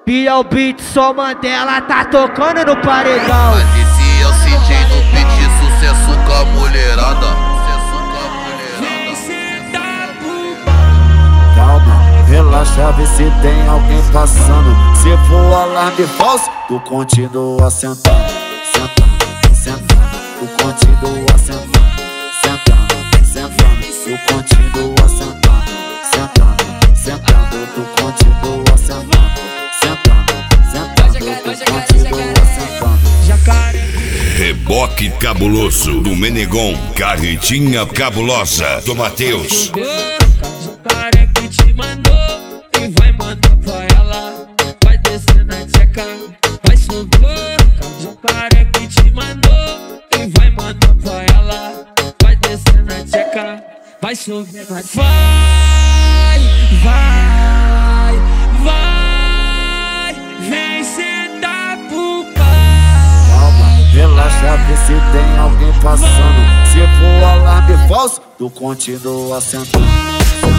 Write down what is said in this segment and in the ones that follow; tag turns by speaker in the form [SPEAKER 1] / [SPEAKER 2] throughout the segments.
[SPEAKER 1] Biel Beat, só Mandela tá tocando no paredão.
[SPEAKER 2] Alice eu senti no beat, sucesso com a mulherada.
[SPEAKER 3] Calma, relaxa, vê se tem alguém passando. Se for alarme falso, tu continua sentando. Sentando, sentando, tu continua sentando. Sentando, sentando, tu continua sentando. Sentando, sentando, tu continua sentando. Sentando, sentando, tu continua sentando.
[SPEAKER 4] Reboque cabuloso do Menegon, carretinha cabulosa do Matheus.
[SPEAKER 5] Jacaré que te mandou e vai mandar pra ela. Vai descer na tcheca, vai subir. Jacaré que te mandou e vai mandar pra ela. Vai descer na tcheca, vai subir. Vai, vai, vai, vem sentar pro pai.
[SPEAKER 3] Calma, relaxa, vê se tem alguém passando. Se for alarme falso, tu continua sentando.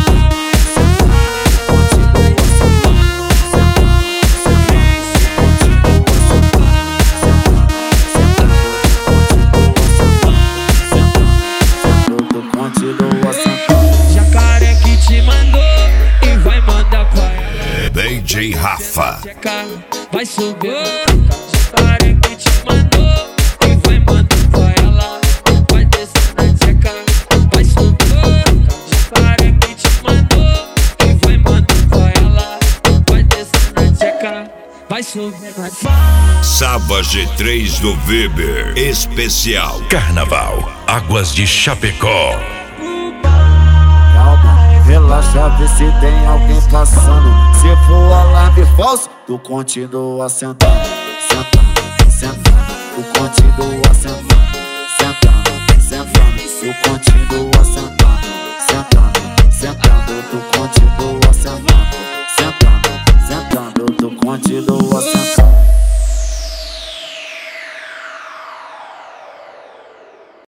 [SPEAKER 5] Jacaré que te mandou e vai mandar pra ela.
[SPEAKER 4] DJ Rafa.
[SPEAKER 5] Vai subir. Jacaré que te mandou e vai mandar pra ela. Vai descer na tcheca, vai subir. Jacaré que te mandou e vai mandar pra ela. Vai descer na tcheca, vai subir.
[SPEAKER 4] Savage 3 do Weber. Especial Carnaval Águas de Chapecó.
[SPEAKER 3] Calma, relaxa, vê se tem alguém passando. Se for alarme falso, tu continua sentando. Sentando, sentando, tu continua sentando. Sentando, sentando, tu continua sentando. Sentando, sentando, tu continua sentando. Sentando, sentando, tu continua sentando.